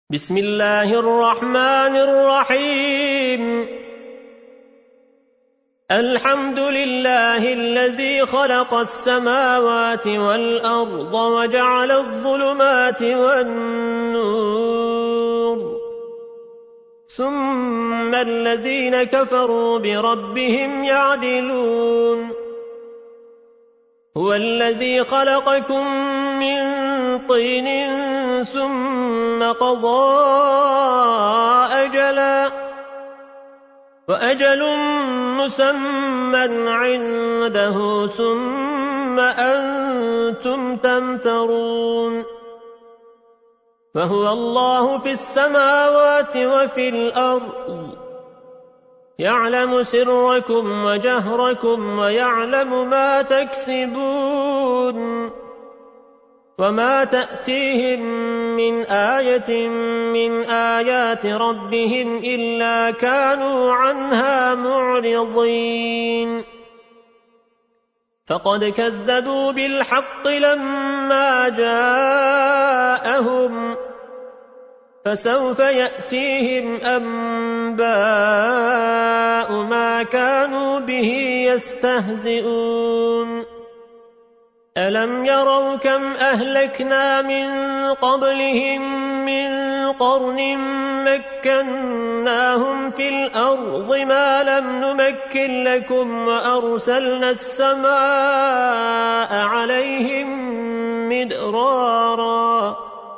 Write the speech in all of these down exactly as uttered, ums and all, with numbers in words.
بسم الله الرحمن الرحيم الحمد لله الذي خلق السماوات والأرض وجعل الظلمات والنور ثم الذين كفروا بربهم يعدلون هو الذي خلقكم من طين ثم قضى أجلا وأجل مسمى عنده ثم أنتم تمترون فهو الله في السماوات وفي الأرض يعلم سركم وجهركم ويعلم ما تكسبون وما تأتيهم من آية من آيات ربهم إلا كانوا عنها معرضين فقد كذبوا بالحق لما جاءهم فسوف يأتيهم أنباء ما كانوا به يستهزئون ألم يروا كم أهلكنا من قبلهم من قرن مكناهم في الأرض ما لم نمكن لكم وأرسلنا السماء عليهم مدرارا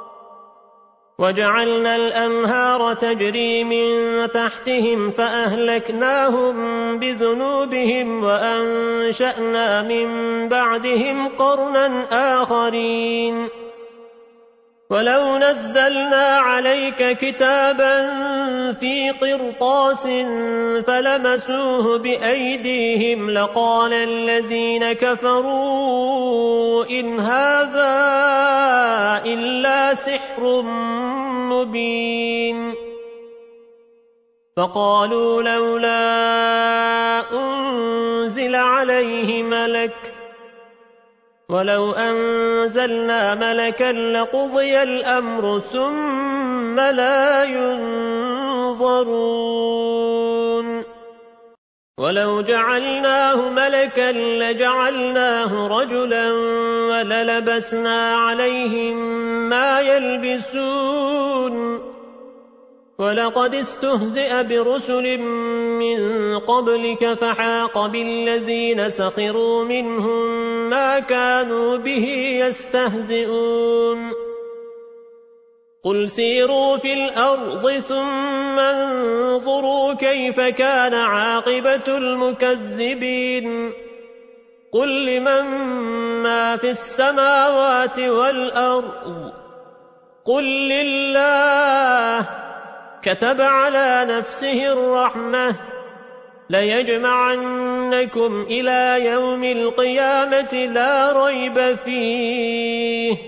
وجعلنا الأنهار تجري من تحتهم فأهلكناهم بذنوبهم وأنشأنا من بعدهم قرنا آخرين ولو نزلنا عليك كتابا في قرطاس فلمسوه بأيديهم لقال الذين كفروا إن هذا إلا سحر مبين فقالوا لولا أنزل عليه ملك ولو أنزلنا ملكا لقضي الأمر ثم لا ينظرون ولو جعلناه ملكا لجعلناه رجلا وللبسنا عليهم ما يلبسون ولقد استهزئ برسل من قبلك فحاق بالذين سخروا منهم ما كانوا به يستهزئون قل سيروا في الأرض ثم انظروا كيف كان عاقبة المكذبين قل لمن ما في السماوات والأرض قل لله كتب على نفسه الرحمة ليجمعنكم إلى يوم القيامة لا ريب فيه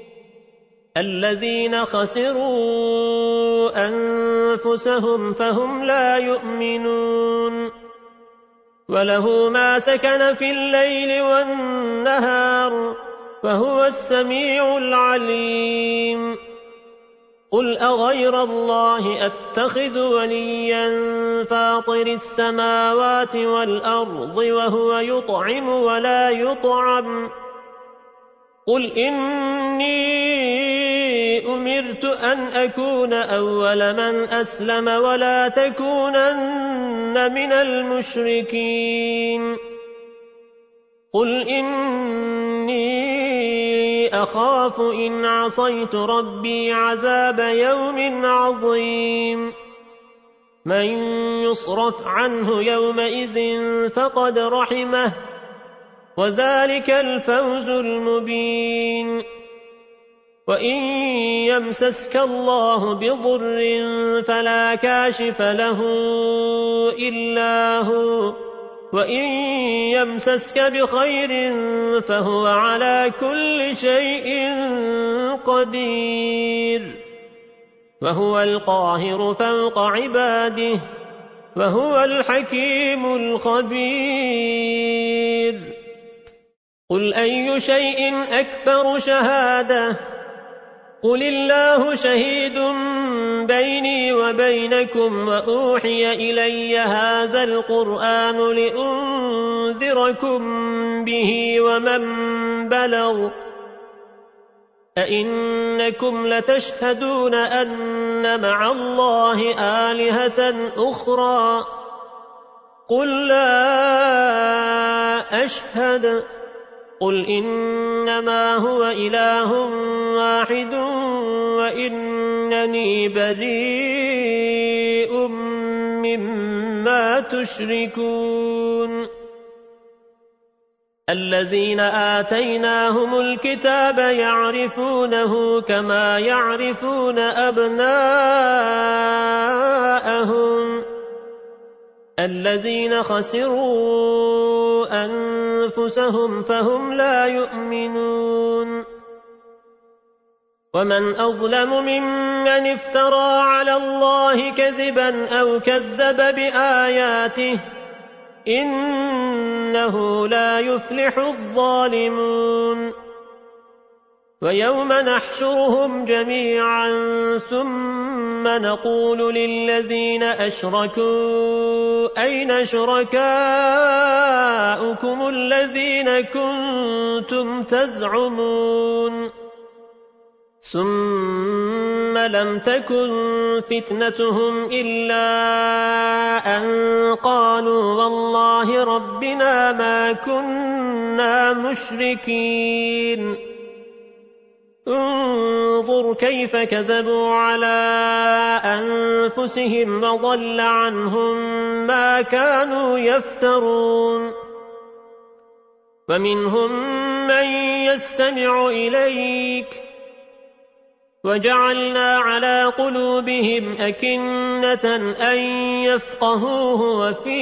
الذين خسروا أنفسهم فهم لا يؤمنون وله ما سكن في الليل والنهار وهو السميع العليم قل أغير الله أتخذ وليا فاطر السماوات والأرض وهو يطعم ولا يطعم قل إني أمرت أن أكون أول من أسلم ولا تكونن من المشركين قل إني أخاف إن عصيت ربي عذاب يوم عظيم من يصرف عنه يومئذ فقد رحمه وذلك الفوز المبين وإن يمسسك الله بضر فلا كاشف له إلا هو وإن يمسسك بخير فهو على كل شيء قدير وهو القاهر فوق عباده وهو الحكيم الخبير قل أي شيء أكبر شهادة قل الله شهيد بيني وبينكم وأوحي إلي هذا القرآن لأنذركم به ومن بلغ أئنكم لتشهدون أن مع الله آلهة أخرى قل لا أشهد قل إنما هو إله واحد وإنني بريء مما تشركون الذين آتيناهم الكتاب يعرفونه كما يعرفون أبناءهم الذين خسروا أنفسهم فهم لا يؤمنون ومن أظلم ممن افترى على الله كذبا أو كذب بآياته إنه لا يفلح الظالمون ويوم نحشرهم جميعا ثم نقول للذين أشركوا أين شركاؤكم الذين كنتم تزعمون ثم لم تكن فتنتهم إلا أن قالوا والله ربنا ما كنا مشركين انظر كيف كذبوا على أنفسهم وضل عنهم ما كانوا يفترون ومنهم من يستمع إليك وجعلنا على قلوبهم أكنة أن يفقهوه وفي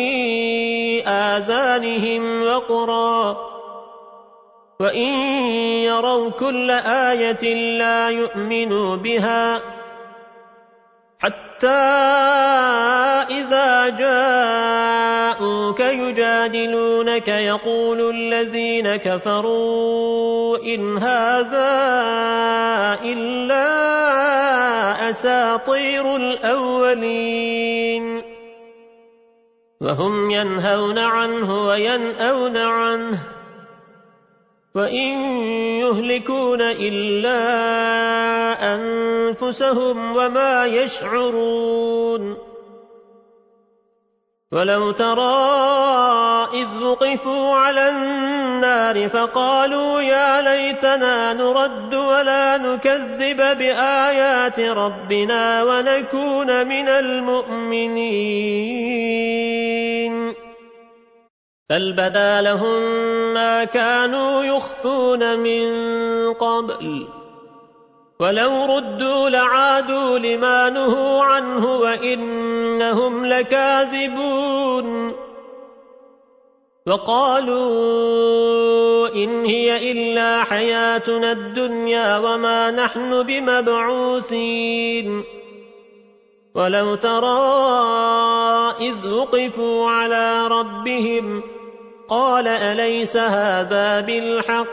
آذانهم وقرا وإن يروا كل آية لا يؤمنوا بها حتى إذا جاءوك يجادلونك يقول الذين كفروا إن هذا إلا أساطير الأولين وهم ينهون عنه وينأون عنه وإن يهلكون إلا أنفسهم وما يشعرون ولو ترى إذ وقفوا على النار فقالوا يا ليتنا نرد ولا نكذب بآيات ربنا ونكون من المؤمنين بل بدا لهم ما كانوا يخفون من قبل ولو ردوا لعادوا لما نهوا عنه وإنهم لكاذبون وقالوا إن هي إلا حياتنا الدنيا وما نحن بمبعوثين ولو ترى إذ وقفوا على ربهم قال أليس هذا بالحق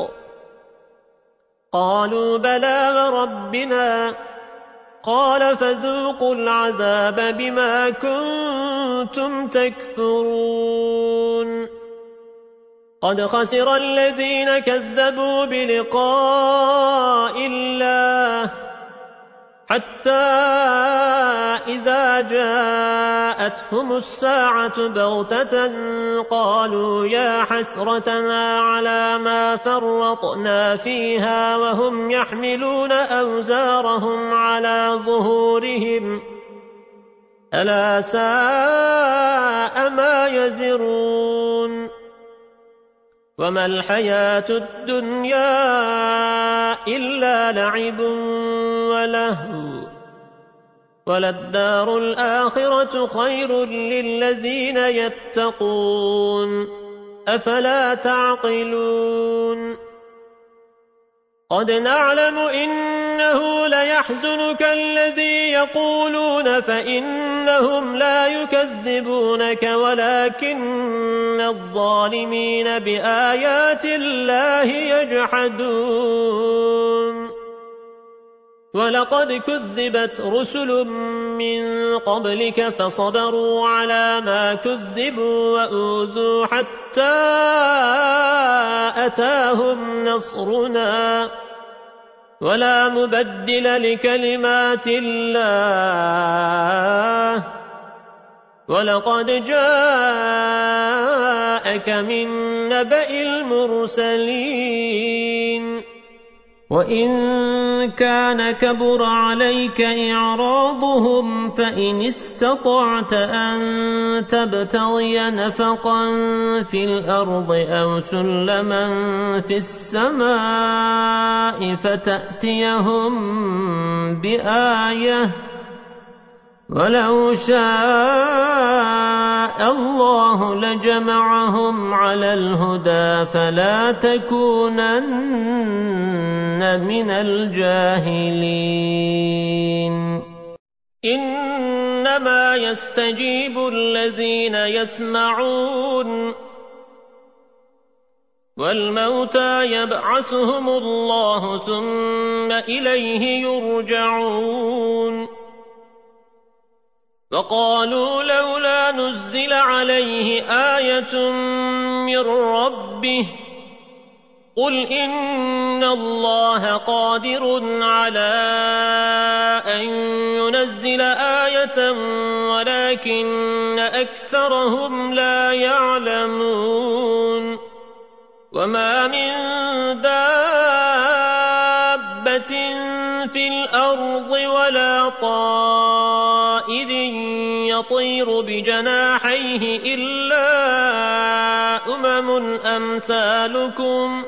قالوا بلى وربنا قال فذوقوا العذاب بما كنتم تكفرون قد خسر الذين كذبوا بلقاء الله حتى إذا جاءتهم الساعة بغتة قالوا يا حسرتنا على ما فرطنا فيها وهم يحملون أوزارهم على ظهورهم ألا ساء ما يزرون وما الحياة الدنيا إلا لعب ولهو وللدار الآخرة خير للذين يتقون أفلا تعقلون قد نعلم إنه ليحزنك الذي يقولون فإنهم لا يكذبونك ولكن الظالمين بآيات الله يجحدون ولقد كذبت رسل من قبلك فصبروا على ما كذبوا وأوذوا حتى أتاهم نصرنا ولا مبدل لكلمات الله ولقد جاءك من نبأ المرسلين وإن كان كبر عليك إعراضهم فإن استطعت أن تبتغي نفقا في الأرض أو سلما في السماء فتأتيهم بآية ولو شاء الله لجمعهم على الهدى فلا تكونن من الجاهلين إنما يستجيب الذين يسمعون والموتى يبعثهم الله ثم إليه يرجعون وقالوا لولا نزل عليه آية من ربه قل إن الله قادر على أن ينزل آية ولكن أكثرهم لا يعلمون وما من دابة في الأرض ولا طائر يطير بجناحيه إلا أمم أمثالكم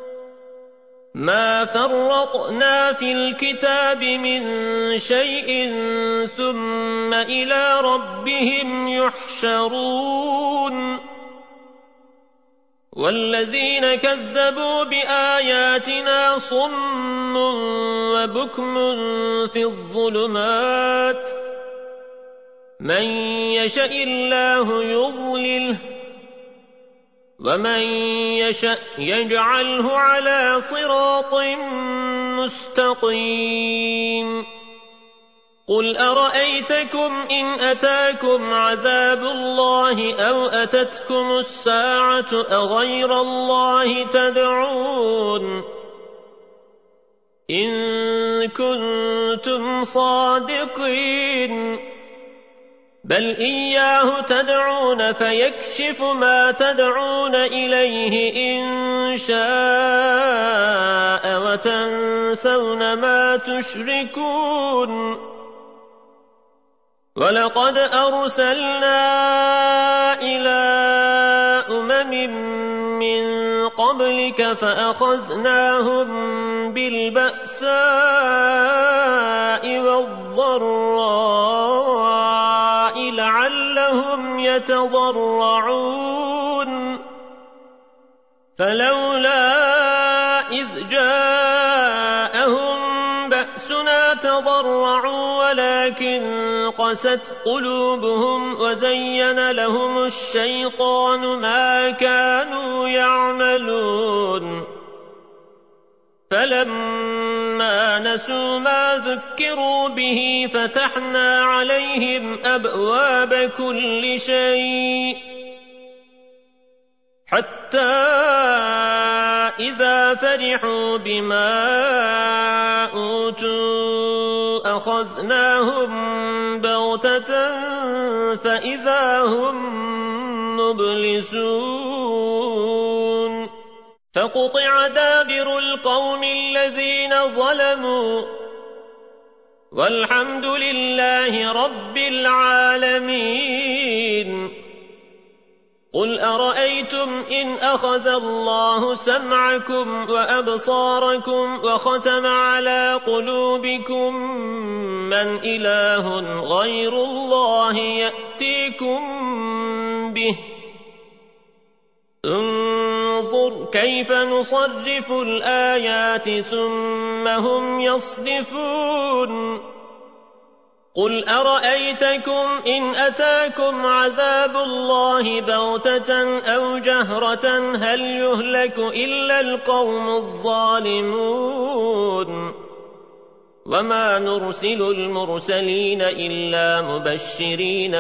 ما فرطنا في الكتاب من شيء ثم إلى ربهم يحشرون والذين كذبوا بآياتنا صم وبكم في الظلمات من يشاء الله يضلله ومن يشاء يجعله على صراط مستقيم قل أرأيتكم إن أتاكم عذاب الله أو أتتكم الساعة أغير الله تدعون إن كنتم صادقين بل إياه تدعون فيكشف ما تدعون إليه إن شاء وتنسون ما تشركون ولقد أرسلنا إلى أمم من قبلك فأخذناهم بالبأساء والضراء لعلهم يتضرعون فلولا إذ جاءهم بأسنا تضرعوا ولكن قست قلوبهم وزين لهم الشيطان ما كانوا يعملون فلما نسوا ما ذكروا به فتحنا عليهم أبواب كل شيء حتى إذا فرحوا بما أوتوا أخذناهم بغتة فإذا هم مبلسون فقطع دابر القوم الذين ظلموا والحمد لله رب العالمين قل أرأيتم إن أخذ الله سمعكم وأبصاركم وختم على قلوبكم من إله غير الله يأتيكم به انظر كيف نصرف الآيات ثم هم يصدفون قل أرأيتكم إن أتاكم عذاب الله بغتة أو جهرة هل يهلك إلا القوم الظالمون وما نرسل المرسلين إلا مبشرين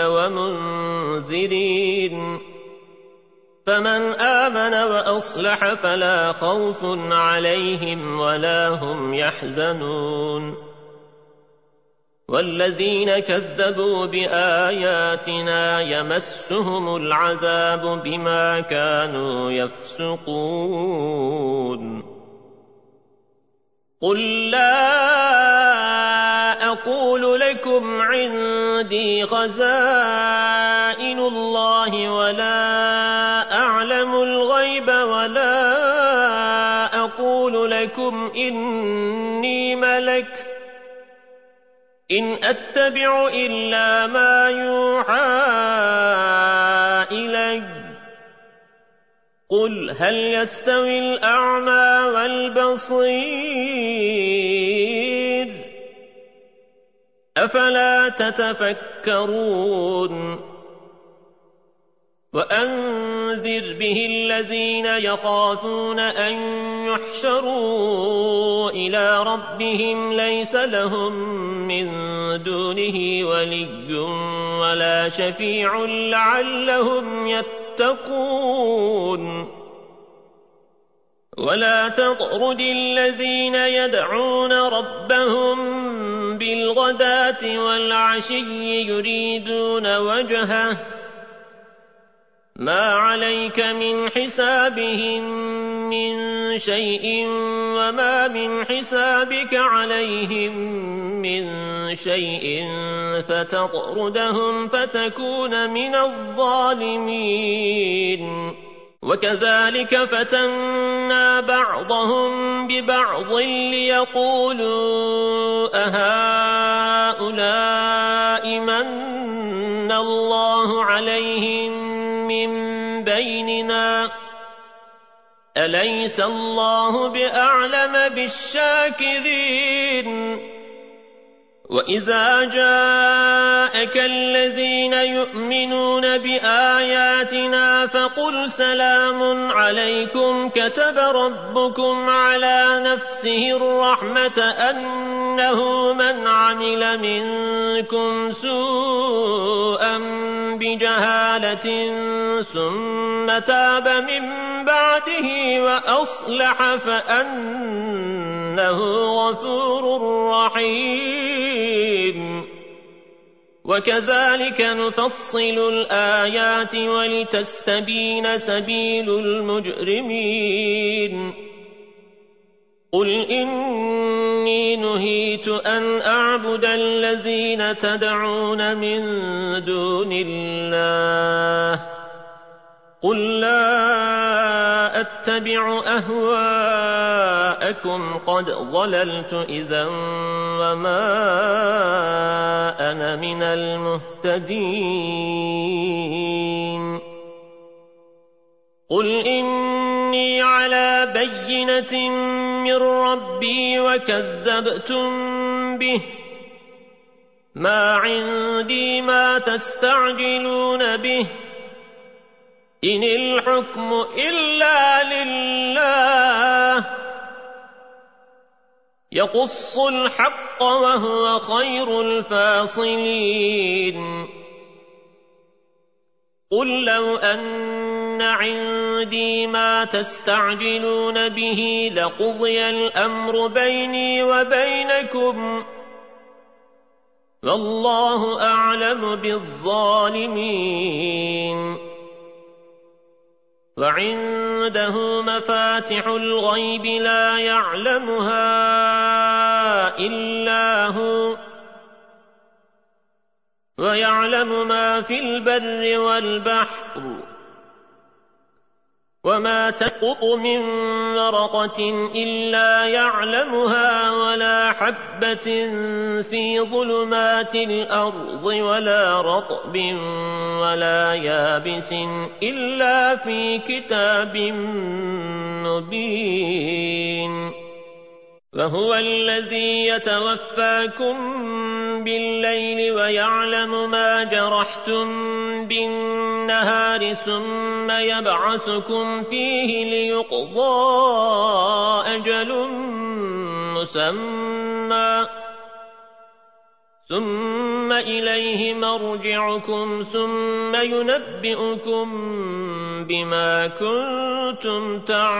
ومنذرين فمن آمن وأصلح فلا خوف عليهم ولا هم يحزنون والذين كذبوا بآياتنا يمسهم العذاب بما كانوا يفسقون قل لا أقول لكم عندي خزائن الله ولا أعلم الغيب ولا أقول لكم إني ملك إن أتبع إلا ما يوحى إلي قل هل يستوي الأعمى والبصير أفلا تتفكرون وأنذر به الذين يخافون أن يحشروا إلى ربهم ليس لهم من دونه ولي ولا شفيع لعلهم يتقون ولا تطرد الذين يدعون ربهم بالغداة والعشي يريدون وجهه ما عليك من حسابهم من شيء وما من حسابك عليهم من شيء فتطردهم فتكون من الظالمين وكذلك فتنا بعضهم ببعض ليقولوا أهؤلاء من الله عليهم من بيننا أليس الله بأعلم بالشاكرين وإذا جاءك الذين يؤمنون بآياتنا فقل سلام عليكم كتب ربكم على نفسه الرحمة أنه من عمل منكم سوءا بجهالة ثم تاب من بعده وأصلح فأنه غفور رحيم وكذلك نفصل الآيات ولتستبين سبيل المجرمين قل إني نهيت أن أعبد الذين تدعون من دون الله قل لا أتبع أهواءكم قد ضللت إذا وما أنا من المهتدين قل إني على بينة من ربي وكذبتم به ما عندي ما تستعجلون به إن الحكم إلا لله يقص الحق وهو خير الفاصلين قل لو أن عندي ما تستعجلون به لقضي الأمر بيني وبينكم والله أعلم بالظالمين وعنده مفاتح الغيب لا يعلمها إلا هو ويعلم ما في البر والبحر وما تسقط من ورقة إلا يعلمها ولا حبة في ظلمات الأرض ولا رطب ولا يابس إلا في كتاب مبين وهو الذي يتوفاكم بالليل ويعلم ما جرحتم بالنهار ثم يبعثكم فيه ليقضى أجل مسمى ثم إليه مرجعكم ثم ينبئكم بما كنتم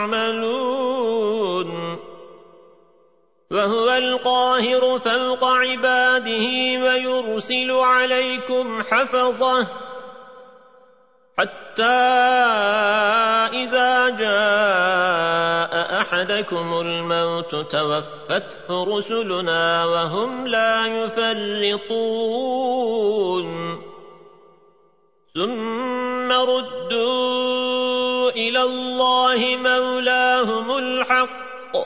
تعملون وهو القاهر فوق عباده ويرسل عليكم حفظه حتى إذا جاء أحدكم الموت توفته رسلنا وهم لا يفرطون ثم ردوا إلى الله مولاهم الحق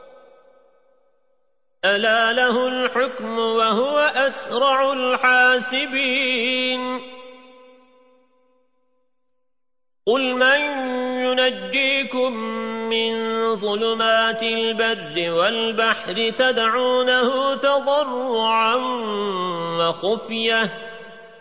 ألا له الحكم وهو أسرع الحاسبين قل من ينجيكم من ظلمات البر والبحر تدعونه تضرعا وخفية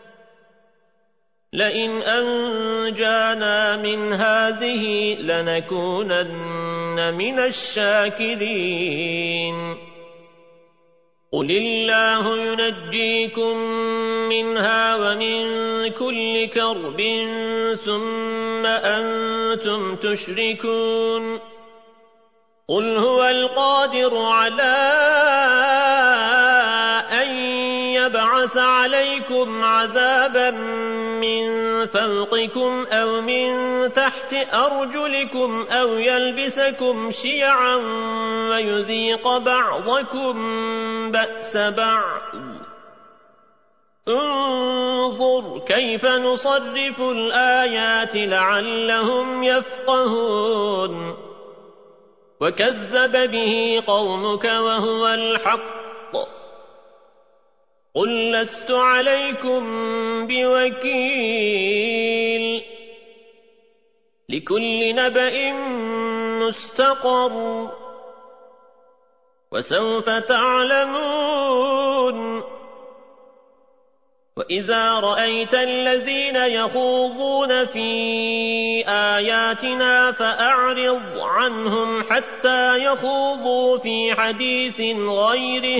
لئن أنجانا من هذه لنكونن من الشاكرين قل الله ينجيكم منها ومن كل كرب ثم أنتم تشركون قل هو القادر على أن يبعث عليكم عذابا من فوقكم أو من تحت أرجلكم أو يلبسكم شيعا ويذيق بعضكم بأس بعض انظر كيف نصرف الآيات لعلهم يفقهون وكذب به قومك وهو الحق قل لست عليكم بوكيل لكل نبأ مستقر وسوف تعلمون وإذا رأيت الذين يخوضون في آياتنا فأعرض عنهم حتى يخوضوا في حديث غيره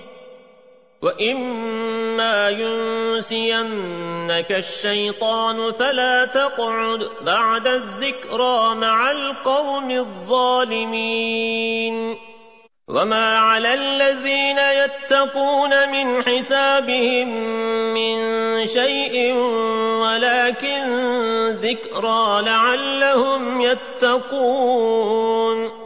وإما ينسينك الشيطان فلا تقعد بعد الذكرى مع القوم الظالمين وما على الذين يتقون من حسابهم من شيء ولكن ذكرى لعلهم يتقون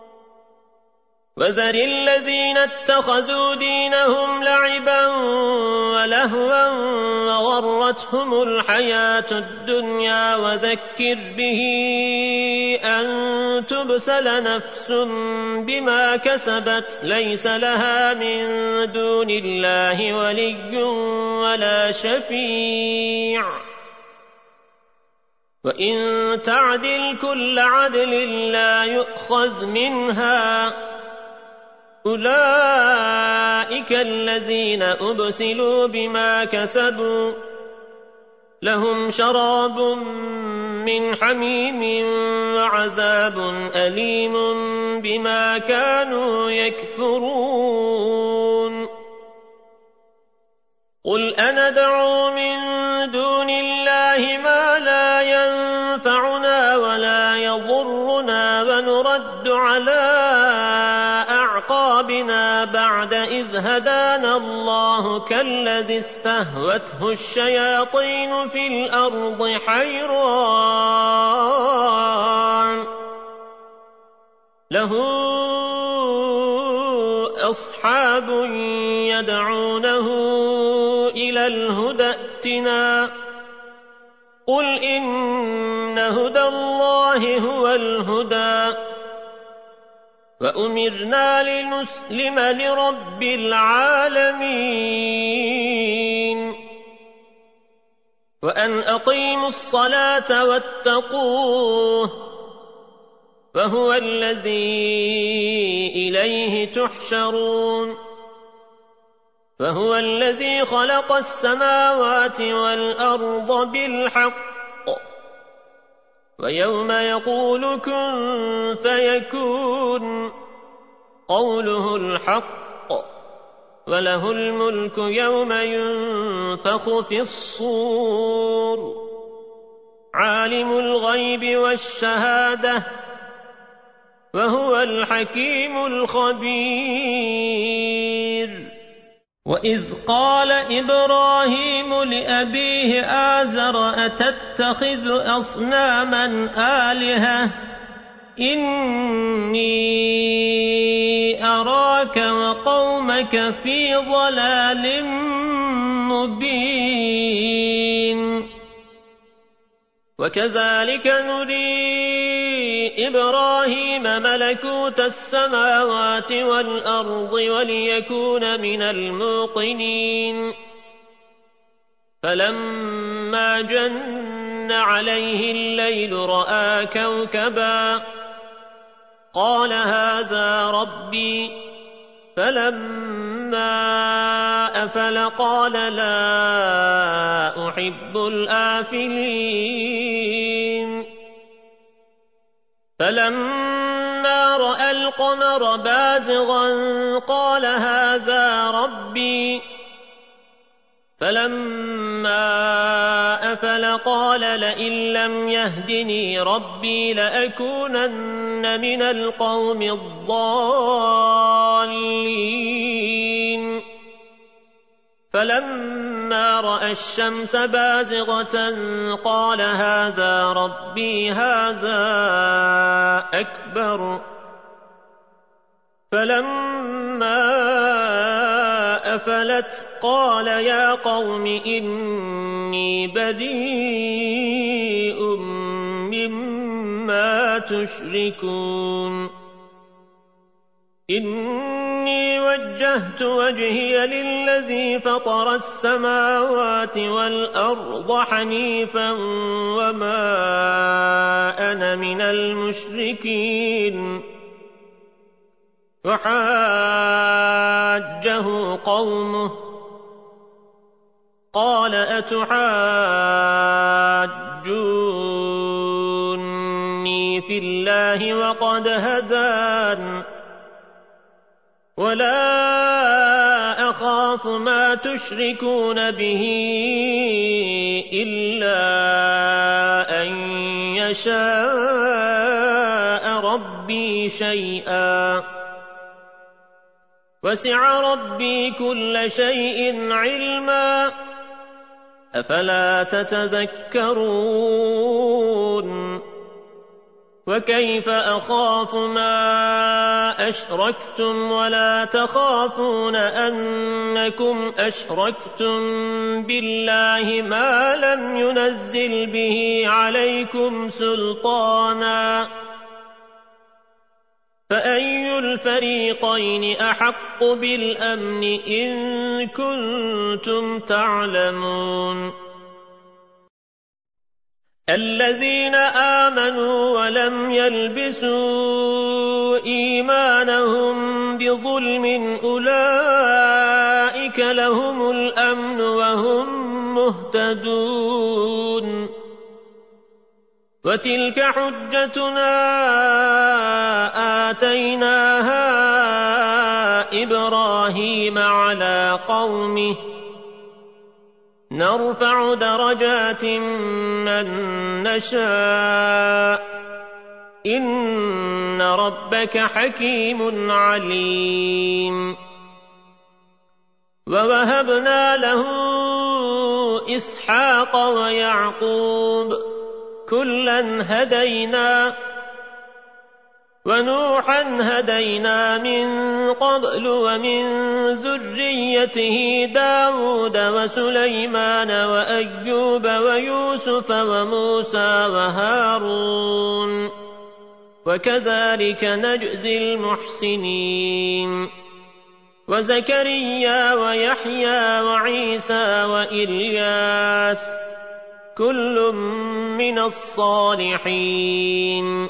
وذر الذين اتخذوا دينهم لعبا ولهوا وغرتهم الحياة الدنيا وذكر به أن تبسل نفس بما كسبت ليس لها من دون الله ولي ولا شفيع وإن تعدل كل عدل لا يؤخذ منها أولئك الذين أبسلوا بما كسبوا لهم شراب من حميم وعذاب أليم بما كانوا يكفرون قل أندعو من دون الله ما لا ينفعنا ولا يضرنا ونرد على أعقابنا بعد إذ هدانا الله كالذي استهوته الشياطين في الأرض حيران له أصحاب يدعونه إلى الهدى ائتنا قل إن هدى الله هو الهدى وأمرنا لنسلم لرب العالمين وأن أقيموا الصلاة واتقوه وهو الذي إليه تحشرون فهو الذي خلق السماوات والأرض بالحق ويوم يقول كن فيكون قوله الحق وله الملك يوم ينفخ في الصور عالم الغيب والشهادة وهو الحكيم الخبير وإذ قال إبراهيم لأبيه آزر أتتخذ أصناما آلهة إني أراك وقومك في ضلال مبين وكذلك نري إبراهيم ملكوت السماوات والأرض وليكون من الموقنين فلما جن عليه الليل رأى كوكبا قال هذا ربي فلما أفل قال لا أحب الآفلين فلما رأى القمر بازغا قال هذا ربي فلما أفل قال لئن لم يهدني ربي لأكونن من القوم الضالين فلما رأى الشمس بازغة قال هذا ربي هذا أكبر فلما أفلت قال يا قوم إني بريء مما تشركون إني وجهت وجهي للذي فطر السماوات والأرض حنيفا وما أنا من المشركين وحاجه قومه قال أتحاجوني في الله وقد هدان ولا أخاف ما تشركون به إلا أن يشاء ربي شيئا وسع ربي كل شيء علما أفلا تتذكرون وكيف أخاف ما أشركتم ولا تخافون أنكم أشركتم بالله ما لم ينزل به عليكم سلطانا فأي الفريقين أحق بالأمن إن كنتم تعلمون الذين آمنوا ولم يلبسوا إيمانهم بظلم أولئك لهم الأمن وهم مهتدون وتلك حجتنا آتيناها إبراهيم على قومه نرفع درجات من نشاء إن ربك حكيم عليم ووهبنا له إسحاق ويعقوب كلا هدينا ونوحا هدينا من قبل ومن ذريته داود وسليمان وأيوب ويوسف وموسى وهارون وكذلك نجزي المحسنين وزكريا ويحيى وعيسى وإلياس كل من الصالحين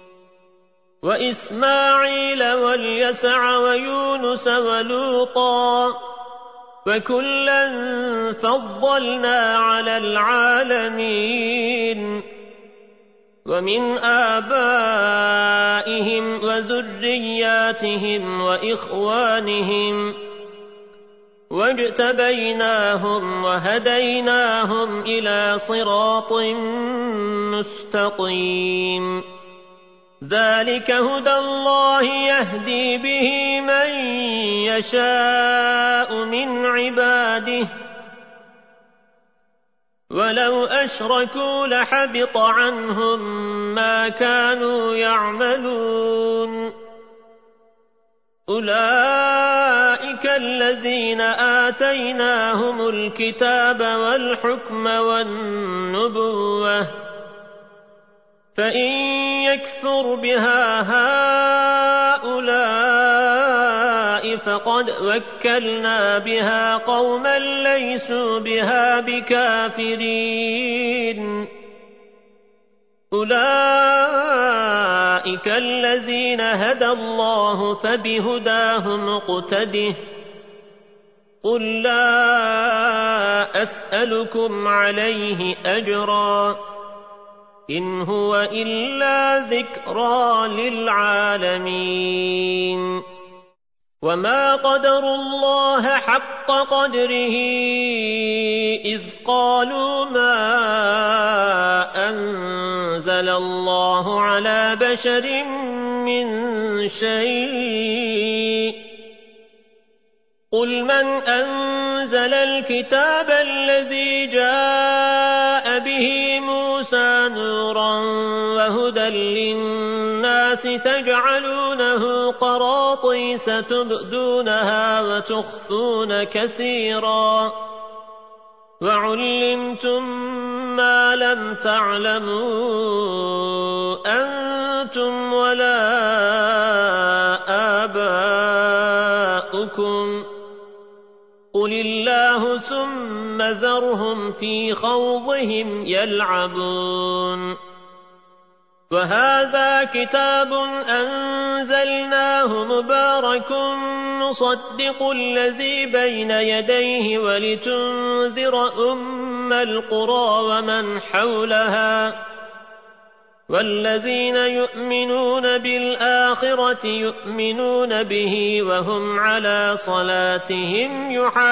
وإسماعيل واليسع ويونس ولوطا وكلا فضلنا على العالمين ومن آبائهم وذرياتهم وإخوانهم واجتبيناهم وهديناهم إلى صراط مستقيم ذلك هدى الله يهدي به من يشاء من عباده ولو أشركوا لحبط عنهم ما كانوا يعملون أولئك الذين آتيناهم الكتاب والحكم والنبوة فإن يكفر بها هؤلاء فقد وكلنا بها قوما ليسوا بها بكافرين أولئك الذين هدى الله فبهداه مقتده قل لا أسألكم عليه أجرا إن هو إلا ذكرى للعالمين وما قدروا الله حق قدره إذ قالوا ما أنزل الله على بشر من شيء قل من أنزل الكتاب الذي جاء به موسى نورا وهدى للناس تجعلونه قراطيس تبدونها وتخفون كثيرا وعلمتم ما لم تعلموا أنتم ولا آباؤكم قل الله ثم ذرهم في خوضهم يلعبون وهذا كتاب أنزلناه مبارك مصدق الذي بين يديه ولتنذر أم القرى ومن حولها والذين يؤمنون بالآخرة يؤمنون به وهم على صلاتهم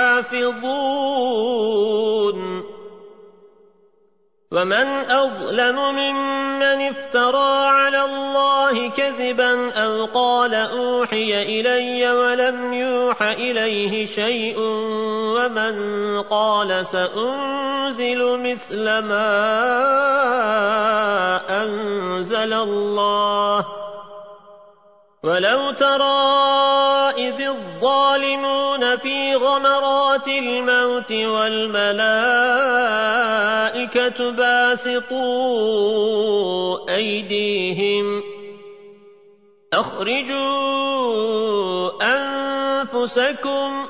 يحافظون ومن أظلم ممن افترى على الله كذبا أو قال أوحي إلي ولم يوح إليه شيء ومن قال سأنزل مثل ما أنزل الله ولو ترى إذ الظالمون في غمرات الموت والملائكة باسطوا أيديهم أخرجوا أنفسكم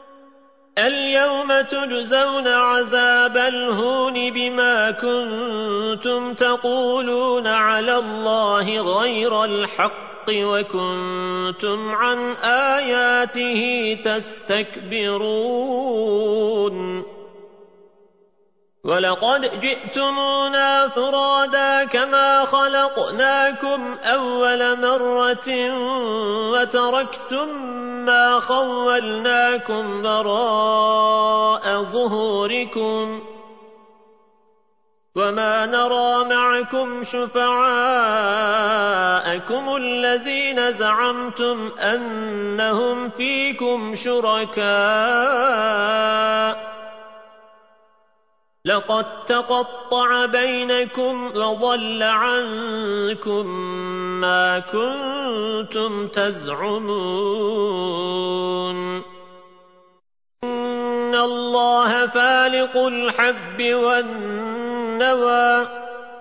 اليوم تجزون عذاب الهون بما كنتم تقولون على الله غير الحق وكنتم عن آياته تستكبرون ولقد جئتمونا فرادا كما خلقناكم أول مرة وتركتم ما خولناكم وراء ظهوركم وما نرى معكم شفعاءكم الذين زعمتم أنهم فيكم شركاء لقد تقطع بينكم وضل عنكم ما كنتم تزعمون إن الله فالق الحب والنوى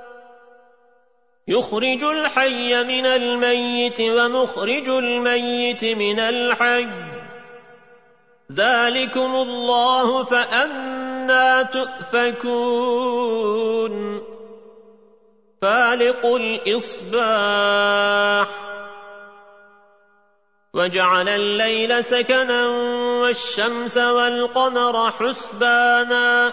يخرج الحي من الميت ومخرج الميت من الحي ذلكم الله فأنى تؤفكون فالق الإصباح وجعل الليل سكنا والشمس والقمر حسبانا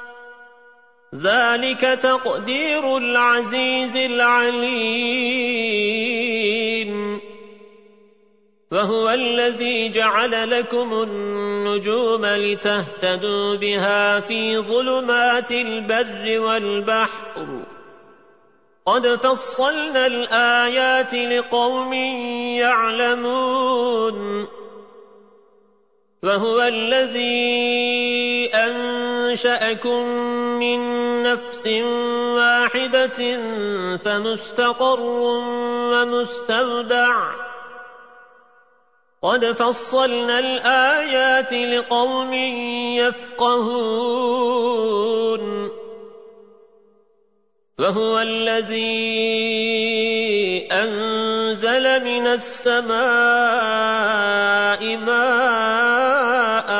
ذلك تقدير العزيز العليم وهو الذي جعل لكم النجوم لتهتدوا بها في ظلمات البر والبحر قد فصلنا الآيات لقوم يعلمون وهو الذي أنشأكم من نفس واحدة فمستقر ومستودع قد فصلنا الآيات لقوم يفقهون وهو الذي أنزل من السماء ماء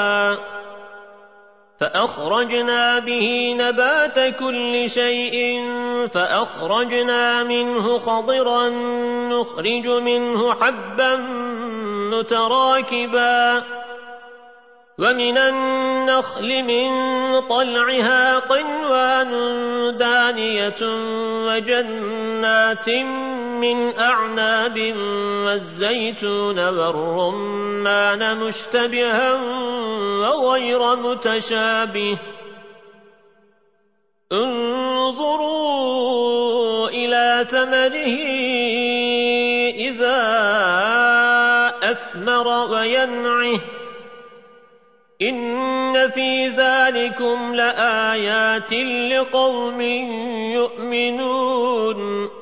فأخرجنا به نبات كل شيء فأخرجنا منه خضرا نخرج منه حبا متراكبا ومن النخل من طلعها قنوان دانية وجنات من أعناب والزيتون والرمان مشتبها وغير متشابه انظروا إلى ثمره إذا أثمر وينعه إن في ذلكم لآيات لقوم يؤمنون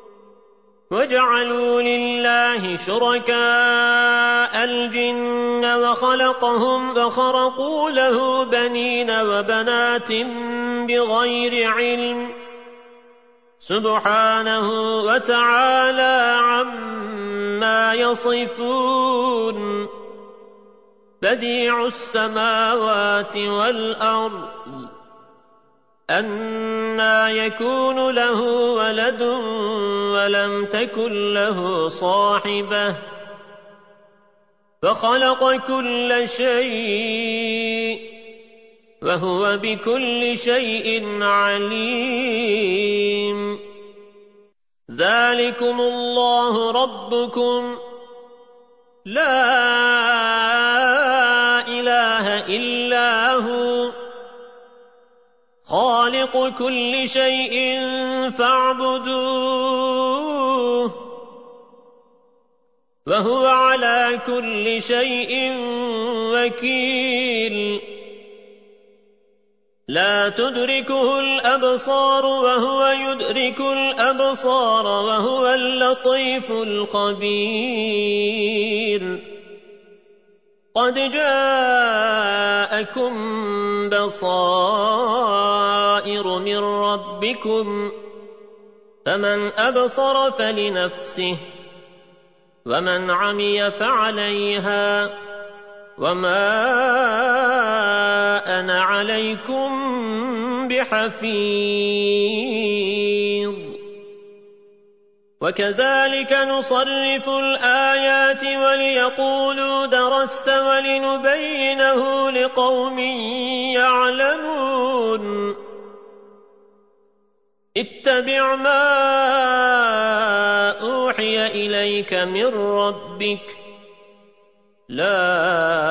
وجعلوا لله شركاء الجن وخلقهم وخرقوا له بنين وبنات بغير علم سبحانه وتعالى عما يصفون بديع السماوات والأرض أنى يكون له ولد ولم تكن له صاحبة فخلق كل شيء وهو بكل شيء عليم ذلكم الله ربكم لا إله إلا هو خالق كل شيء فاعبدوه وهو على كل شيء وكيل لا تدركه الأبصار وهو يدرك الأبصار وهو اللطيف الخبير قد جاءكم بصائر من ربكم فمن أبصر فلنفسه ومن عمي فعليها وما أنا عليكم بحفيظ وكذلك نصرف الآيات وليقولوا درست ولنبينه لقوم يعلمون اتبع ما أوحي إليك من ربك لا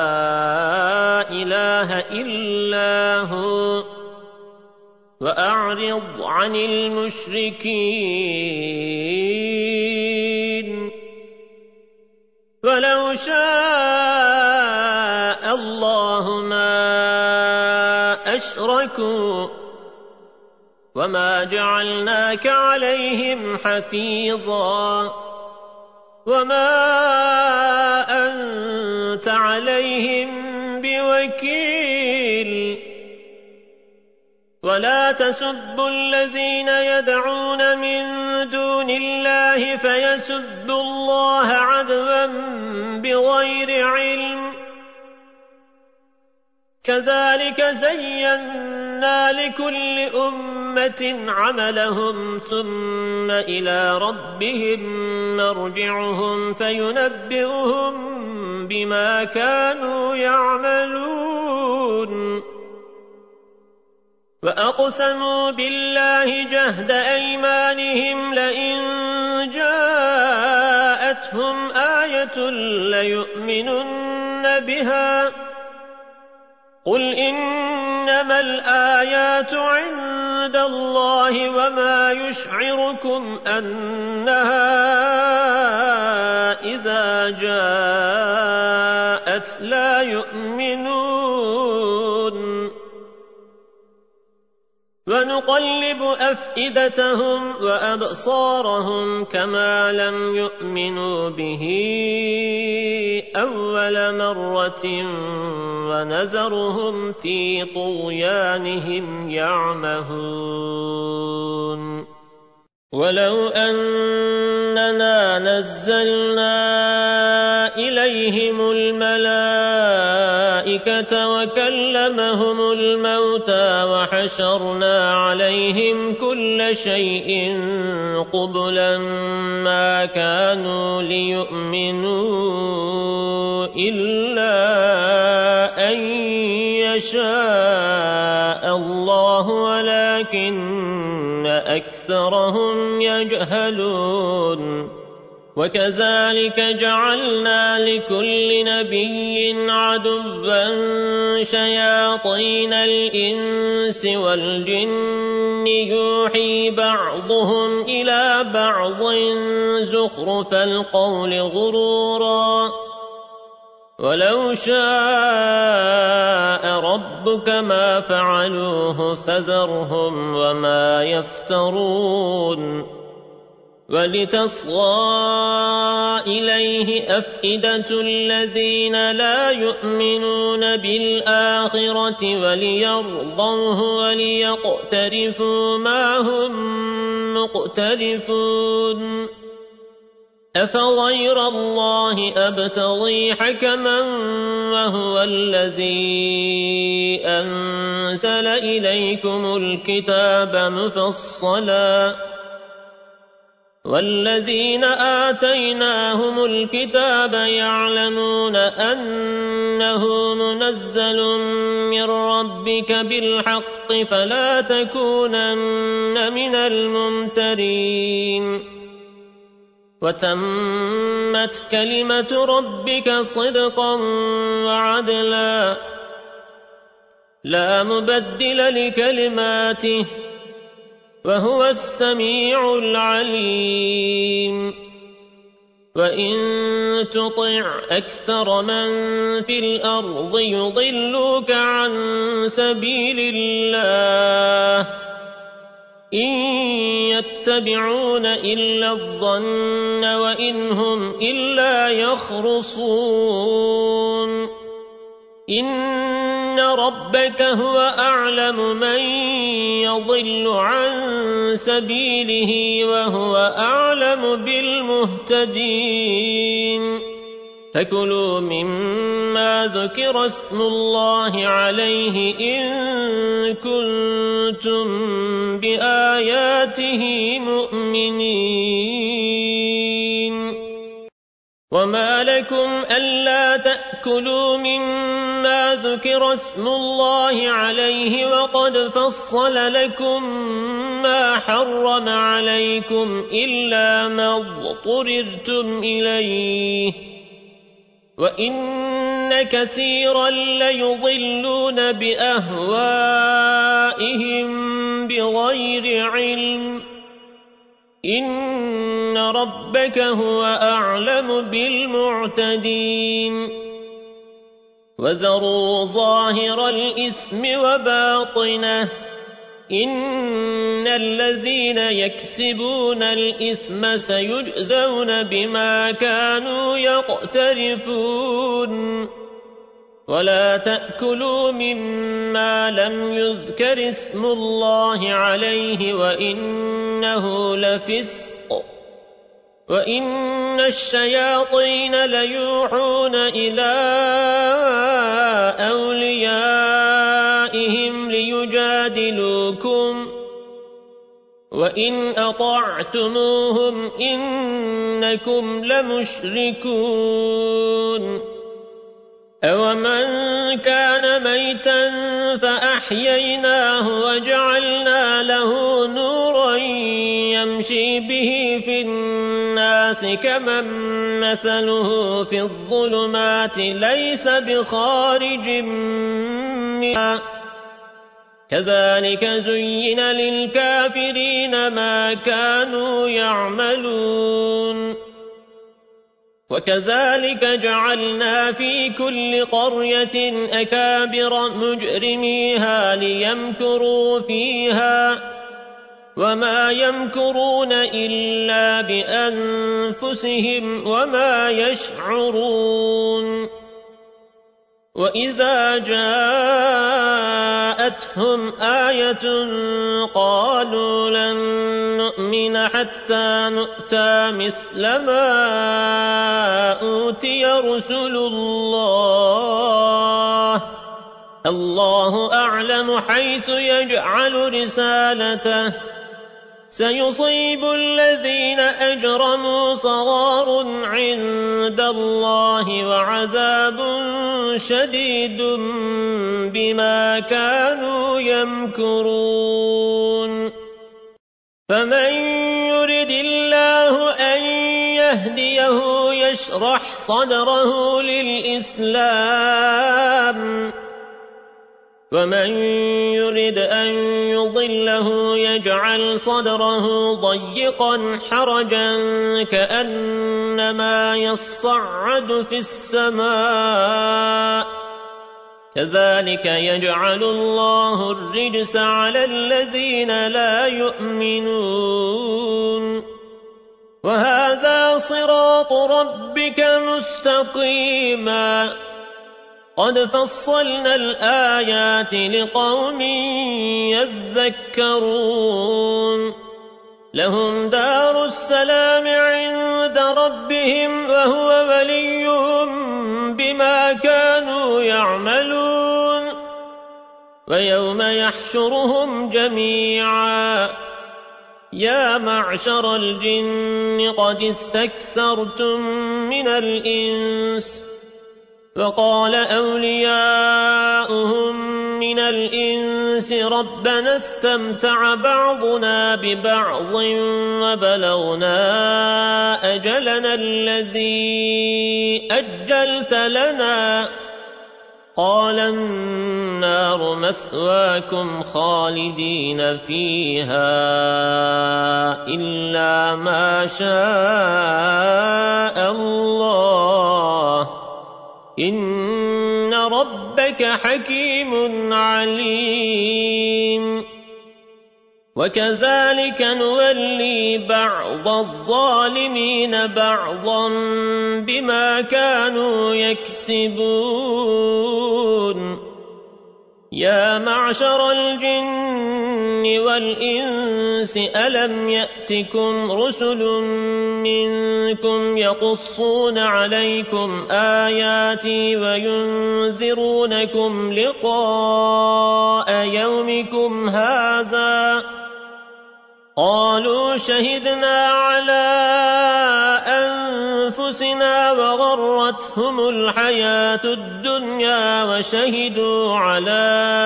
إله إلا هو وأعرض عن المشركين ولو شاء الله ما أشركوا وما جعلناك عليهم حفيظا وما أنت عليهم بوكيل ولا تسبوا الذين يدعون من دون الله فيسبوا الله عدوا بغير علم كذلك زينا لكل أمة عملهم ثم إلى ربهم مرجعهم فينبئهم بما كانوا يعملون وأقسموا بالله جهد أيمانهم لئن جاءتهم آية آيات ليؤمنن بها قل إنما الآيات عند الله وما يشعركم أنها إذا جاءت لا يؤمنون ونقلب أفئدتهم وأبصارهم كما لم يؤمنوا به أول مرة ونذرهم في طغيانهم يعمهون ولو أننا نزلنا إليهم الملائكة وكلمهم الموتى وحشرنا عليهم كل شيء قبلا ما كانوا ليؤمنوا إلا أن يشاء الله ولكن أكثرهم يجهلون وكذلك جعلنا لكل نبي عدوا شياطين الإنس والجن يوحي بعضهم إلى بعض زخرف القول غرورا ولو شاء ربك ما فعلوه فذرهم وما يفترون ولتصغى إليه أفئدة الذين لا يؤمنون بالآخرة وليرضوه وليقترفوا ما هم مقترفون أفغير الله أبتغي حكما وهو الذي أنزل إليكم الكتاب مفصلا والذين آتيناهم الكتاب يعلمون أنه منزل من ربك بالحق فلا تكونن من الممترين وتمت كلمة ربك صدقا وعدلا لا مبدل لكلماته وهو السميع العليم وإن تطع أكثر من في الأرض يضلوك عن سبيل الله إن يتبعون إلا الظن وإن هم إلا يخرصون إن ربك هو أعلم من يضل عن سبيله وهو أعلم بالمهتدين فكلوا مما ذكر اسم الله عليه إن كنتم بآياته مؤمنين وما لكم ألا تأكلوا مما ذكر اسم الله عليه وقد فصل لكم ما حرم عليكم إلا ما اضطررتم إليه وإن كثيرا ليضلون بأهوائهم بغير علم إن ربك هو أعلم بالمعتدين وذروا ظاهر الإثم وباطنه إن الذين يكسبون الإثم سيجزون بما كانوا يقترفون ولا تأكلوا مما لم يذكر اسم الله عليه وإنه لفسق وإن الشياطين ليوحون إلى أوليائهم ليجادلوكم وإن أطعتموهم إنكم لمشركون أومن كان ميتا فأحييناه وجعلنا له نورا يمشي به في الناس الناس كمن مثله في الظلمات ليس بخارج منها كذلك زين للكافرين ما كانوا يعملون وكذلك جعلنا في كل قرية أكابر مجرميها ليمكروا فيها وما يمكرون إلا بأنفسهم وما يشعرون وإذا جاءتهم آية قالوا لن نؤمن حتى نؤتى مثل ما أوتي رسل الله الله أعلم حيث يجعل رسالته سيصيب الذين أجرموا صغار عند الله وعذاب شديد بما كانوا يمكرون فمن يرد الله أن يهديه يشرح صدره للإسلام ومن يرد أن يضله يجعل صدره ضيقا حرجا كأنما يصعد في السماء كذلك يجعل الله الرجس على الذين لا يؤمنون وهذا صراط ربك مستقيما قد فصلنا الآيات لقوم يذكرون لهم دار السلام عند ربهم وهو وليهم بما كانوا يعملون ويوم يحشرهم جميعا يا معشر الجن قد استكثرتم من الإنس فقال أولياؤهم من الإنس ربنا استمتع بعضنا ببعض وبلغنا أجلنا الذي أجلت لنا قال النار مثواكم خالدين فيها إلا ما شاء الله إن ربك حكيم عليم وكذلك نولي بعض الظالمين بعضا بما كانوا يكسبون يا معشر الجن والإنس ألم يأتكم رسل منكم يقصون عليكم آياتي وينذرونكم لقاء يومكم هذا قالوا شهدنا على أنفسنا وغرتهم الحياة الدنيا وشهدوا على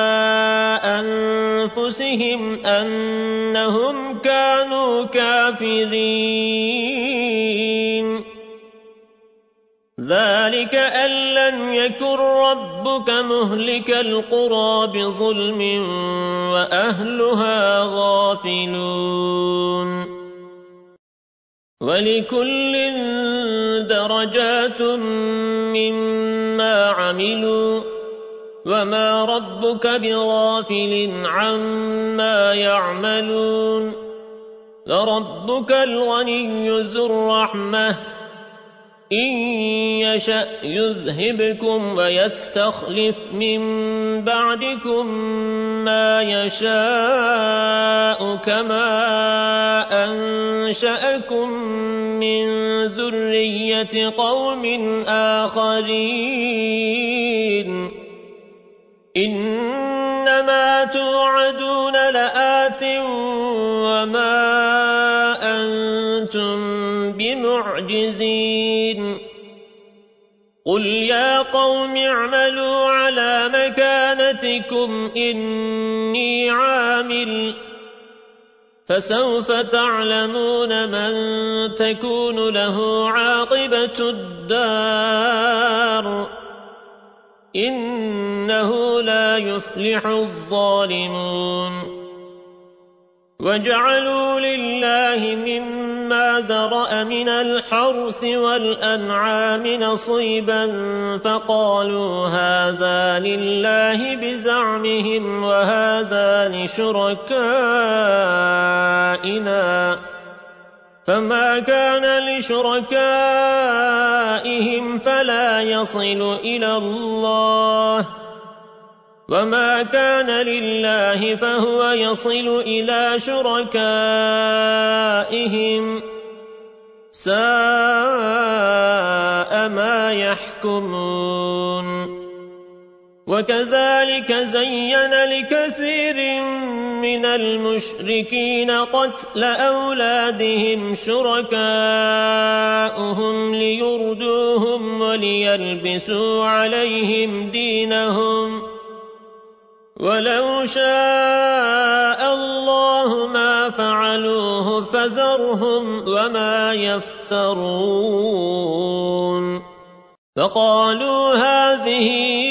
أنفسهم أنهم كانوا كافرين ذلك أن لم يكن ربك مهلك القرى بظلم وأهلها غافلون ولكل درجات مما عملوا وما ربك بغافل عما يعملون وربك الغني ذو الرحمة إن يشأ يذهبكم ويستخلف من بعدكم ما يشاء كما أنشأكم من ذرية قوم آخرين إنما توعدون لآت وما أنتم بمعجزين قل يا قوم اعملوا على مكانتكم إني عامل فسوف تعلمون من تكون له عاقبة الدار إنه لا يفلح الظالمون وجعلوا لله مما ذرأ من الحرث والأنعام نصيبا فقالوا هذا لله بزعمهم وهذا لشركائنا فما كان لشركائهم فلا يصل إلى الله وما كان لله فهو يصل إلى شركائهم ساء ما يحكمون وكذلك زين لكثير من المشركين قتل أولادهم شركاؤهم ليردوهم وليلبسوا عليهم دينهم ولو شاء الله ما فعلوه فذرهم وما يفترون فقالوا هذه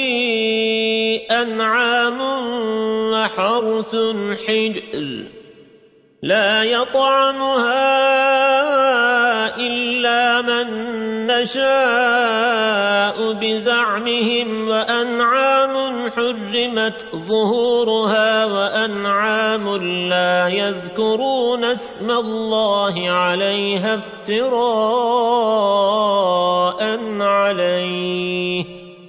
أنعام وحرث حجر لا يطعمها إلا من نشاء بزعمهم وأنعام حرمت ظهورها وأنعام لا يذكرون اسم الله عليها افتراء عليه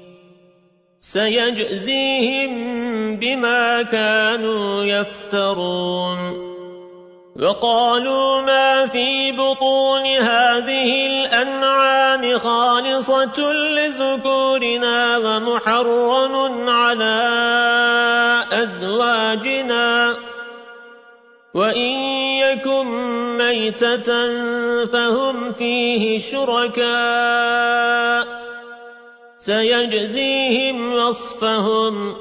سيجزيهم بما كانوا يفترون وقالوا ما في بطون هذه الأنعام خالصة لذكورنا ومحرم على أزواجنا وإن يكن ميتة فهم فيه شركاء سيجزيهم وصفهم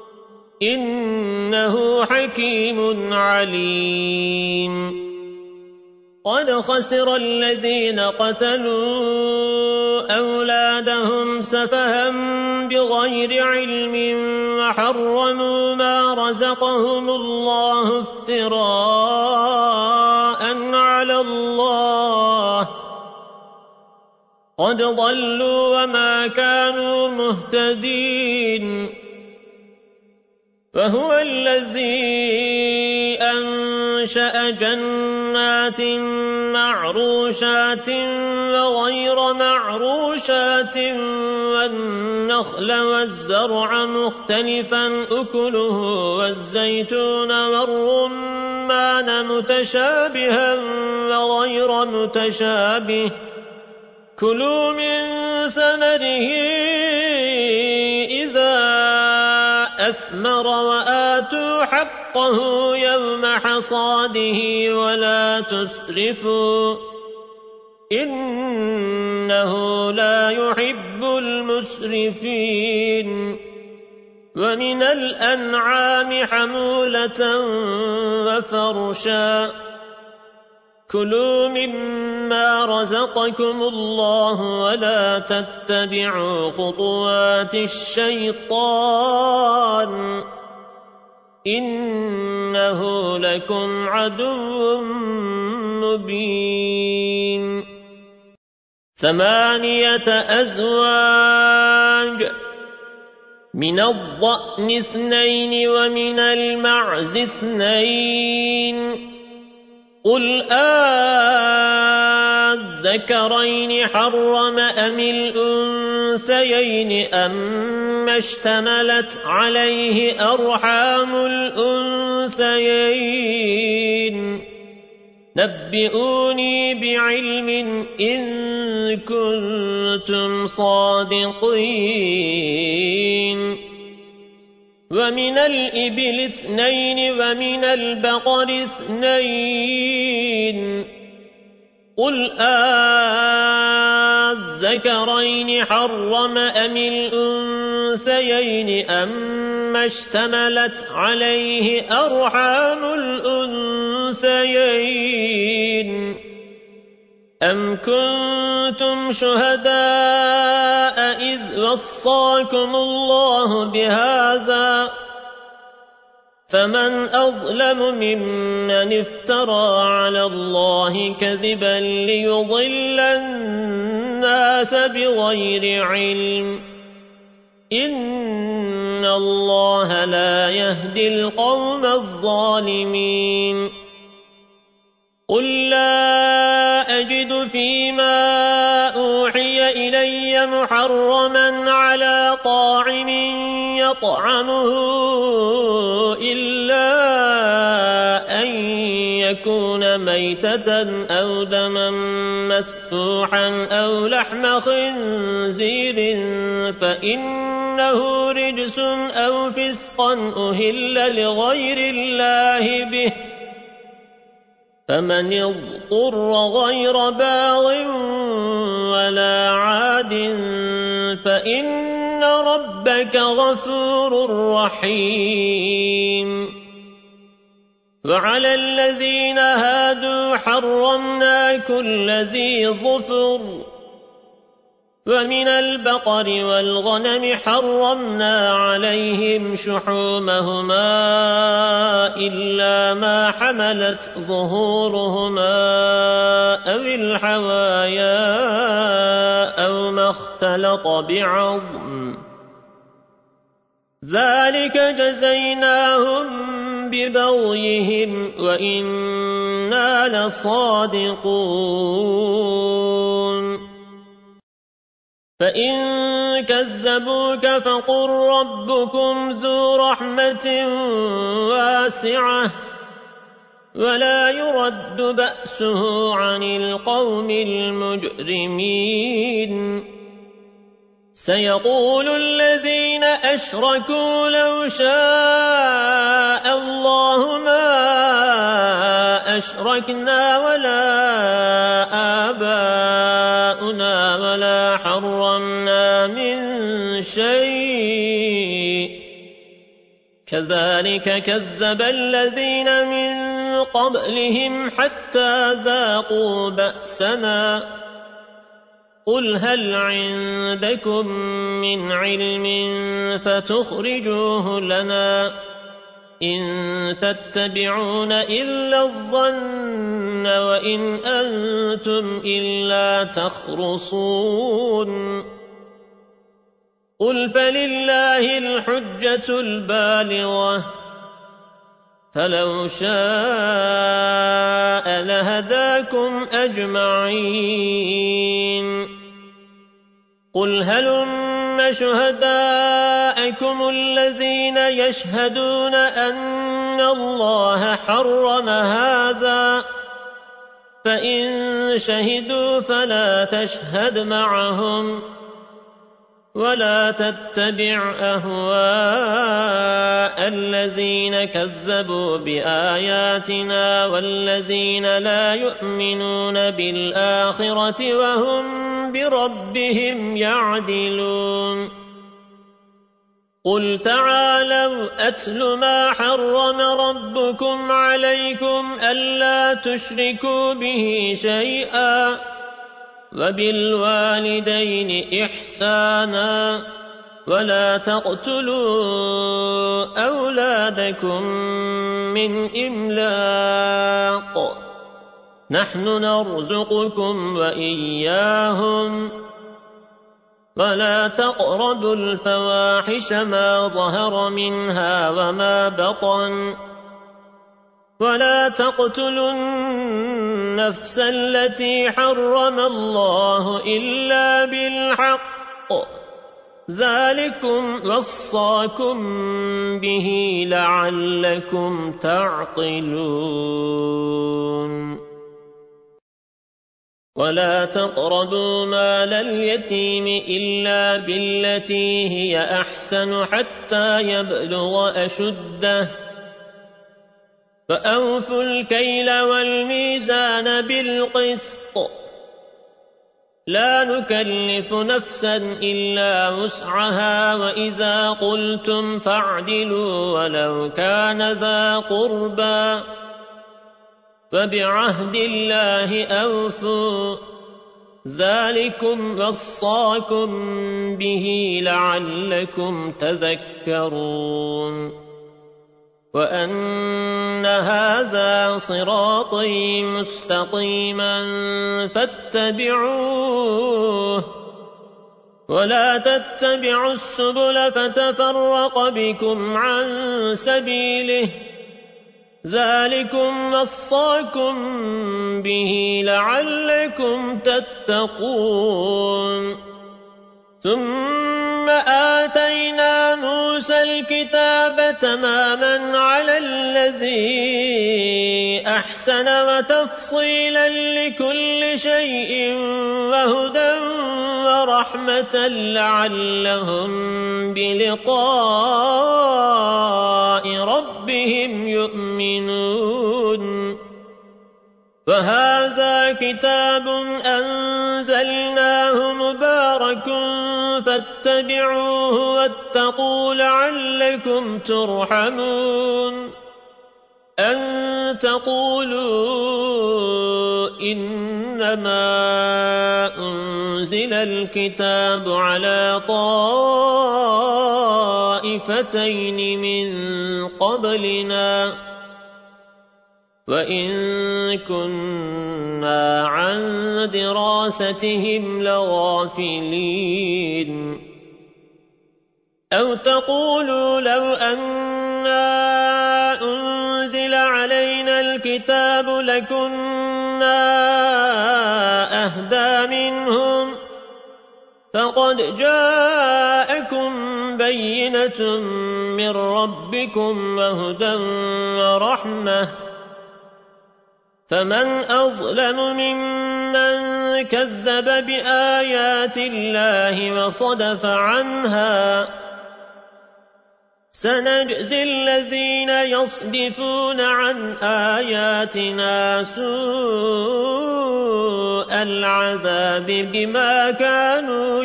إنه حكيم عليم قد خسر الذين قتلوا أولادهم سفها بغير علم وحرموا ما رزقهم الله افتراء على الله قد ضلوا وما كانوا مهتدين وهو الذي أنشأ جنات معروشات وغير معروشات والنخل والزرع مختلفا أكله والزيتون والرمان متشابها وغير متشابه كلوا من ثمره إذا أثمر وآتوا حقه يوم حصاده ولا تسرفوا إنه لا يحب المسرفين ومن الأنعام حمولة وفرشا كلوا مما رزقكم الله ولا تتبعوا خطوات الشيطان إنه لكم عدو مبين ثمانية أزواج من الضأن اثنين ومن المعز اثنين قل آذكرين حرم أم الأنثيين أما اشتملت عليه أرحام الأنثيين نبئوني بعلم إن كنتم صادقين ومن الإبل اثنين ومن البقر اثنين قل آذكرين حرم أم الأنثيين أما اشتملت عليه أرحام الأنثيين الأنثيين أم كنتم شهداء إذ وصاكم الله بهذا فمن أظلم ممن افترى على الله كذبا ليضل الناس بغير علم إن الله لا يهدي القوم الظالمين قل لا أجد فيما أوحي إلي محرما على طاعم يطعمه إلا أن يكون ميتة أو دما مسفوحا أو لحم خنزير فإنه رجس أو فسقا أهل لغير الله به فمن اضطر غير باغ ولا عاد فإن ربك غفور رحيم وعلى الذين هادوا حرمنا كل ذي ظفر ومن البقر والغنم حرمنا عليهم شحومهما إلا ما حملت ظهورهما أو الحوايا أو ما اختلط بعظم ذلك جزيناهم ببغيهم وإنا لصادقون فإن كذبوك فقل ربكم ذو رحمة واسعة ولا يرد بأسه عن القوم المجرمين سيقول الذين أشركوا لو شاء الله ما أشركنا ولا آباؤنا ولا حرمنا من شيء كذلك كذب الذين من قبلهم حتى ذاقوا بأسنا قل هل عندكم من علم فتخرجوه لنا إن تتبعون إلا الظن وإن أنتم إلا تخرصون قل فلله الحجة البالغة فلو شاء لهداكم أجمعين قل هلم شهداءكم الذين يشهدون أن الله حرم هذا فإن شهدوا فلا تشهد معهم ولا تتبع أهواء الذين كذبوا بآياتنا والذين لا يؤمنون بالآخرة وهم بربهم يعدلون قل تعالوا أتل ما حرم ربكم عليكم ألا تشركوا به شيئا وبالوالدين إحسانا ولا تقتلوا أولادكم من إملاق نحن نرزقكم وإياهم ولا تقربوا الفواحش ما ظهر منها وما بطن ولا تقتلوا النفس التي حرم الله إلا بالحق ذلكم وصاكم به لعلكم تعقلون ولا تقربوا مال اليتيم إلا بالتي هي أحسن حتى يبلغ أشده فأوفوا الكيل والميزان بالقسط لا نكلف نفسا إلا وسعها وإذا قلتم فاعدلوا ولو كان ذا قربى فبعهد الله أوفوا ذلكم وصاكم به لعلكم تذكرون وأن هذا صراطي مستقيما فاتبعوه ولا تتبعوا السبل فتفرق بكم عن سبيله ذلكم وصاكم به لعلكم تتقون ثم آتينا موسى الكتاب تماما على الذي أحسن وتفصيلا لكل شيء وهدى ورحمة لعلهم بلقاء ربهم يؤمنون وهذا كتاب أنزلناه مبارك فاتبعوه واتقوا لعلكم ترحمون أن تقولوا إنما أنزل الكتاب على طائفتين من قبلنا وإن كنا عن دراستهم لغافلين أو تقولوا لو أنا أنزل علينا الكتاب لكنا أهدى منهم فقد جاءكم بينة من ربكم وهدى ورحمة فمن أظلم ممن كذب بآيات الله وصدف عنها سنجزي الذين يصدفون عن آياتنا سوء العذاب بما كانوا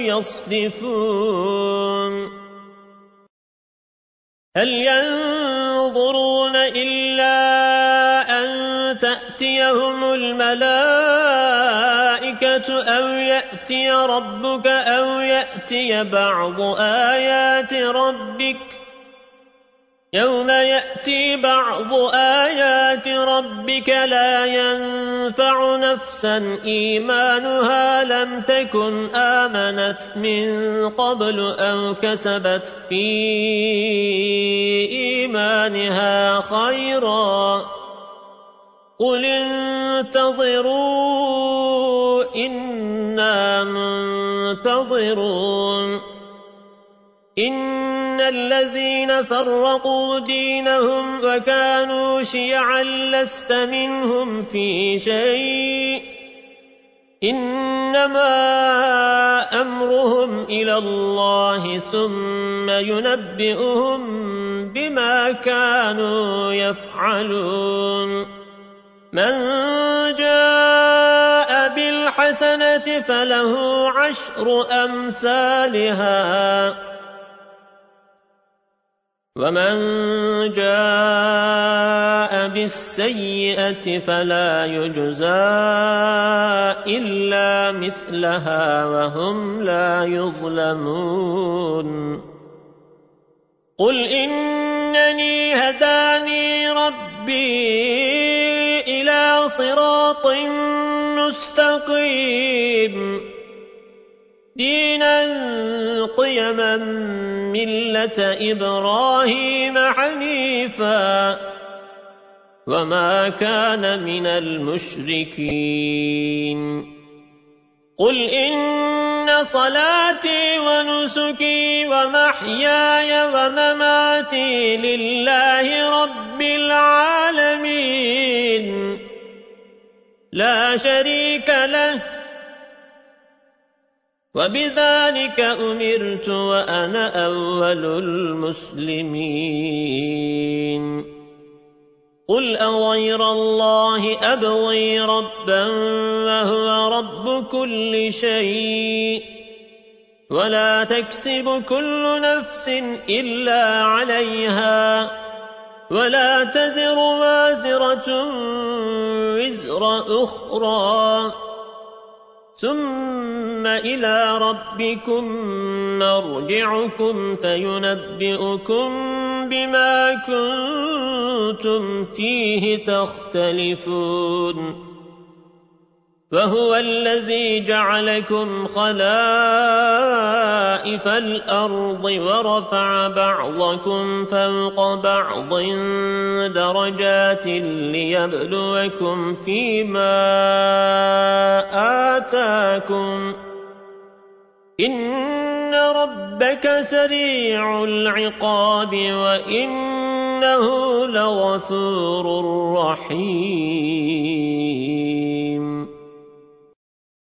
يصدفون هل ينظرون إلا أن تأتيهم الملائكة أو يأتي ربك أو يأتي بعض آيات ربك يوم يأتي بعض آيات ربك لا ينفع نفسا إيمانها لم تكن آمنت من قبل أو كسبت في إيمانها خيرا قل انتظروا إنا منتظرون إن الذين فرقوا دينهم وكانوا شيعا لست منهم في شيء إنما أمرهم إلى الله ثم ينبئهم بما كانوا يفعلون من جاء بالحسنة فله عشر أمثالها ومن جاء بالسيئة فلا يجزى إلا مثلها وهم لا يظلمون قل إنني هداني ربي إلى صراط مستقيم دينا قيما ملة إبراهيم حنيفا وما كان من المشركين قل إن صلاتي ونسكي ومحياي ومماتي لله رب العالمين لا شريك له وبذلك أمرت وأنا أول المسلمين قل أغير الله أبغي ربا وهو رب كل شيء ولا تكسب كل نفس إلا عليها ولا تزر وازرة وازرة وزر أخرى ثم إلى ربكم مرجعكم فينبئكم بما كنتم فيه تختلفون وهو الذي جعلكم خلائف الأرض ورفع بعضكم فوق بعض درجات ليبلوكم فيما آتاكم إن ربك سريع العقاب وإنه لغفور رحيم